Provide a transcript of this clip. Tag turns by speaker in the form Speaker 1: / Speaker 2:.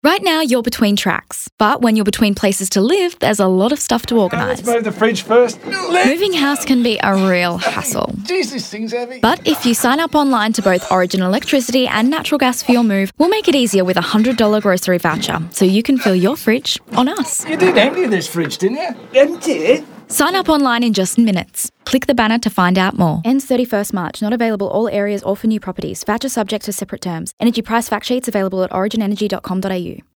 Speaker 1: Right now, you're between tracks. But when you're between places to live, there's a lot of stuff to organise.
Speaker 2: Let's move the fridge first.
Speaker 1: Moving house can be a real hassle.
Speaker 2: Jeez, this thing's heavy.
Speaker 1: But if you sign up online to both Origin Electricity and natural gas for your move, we'll make it easier with a $100 grocery voucher, so you can fill your fridge on us.
Speaker 2: You did empty this fridge, didn't you? Empty it?
Speaker 1: Sign up online in just minutes. Click the banner to find out more. Ends 31st March. Not available all areas or for new properties. Voucher subject to separate terms. Energy price fact sheets available at originenergy.com.au.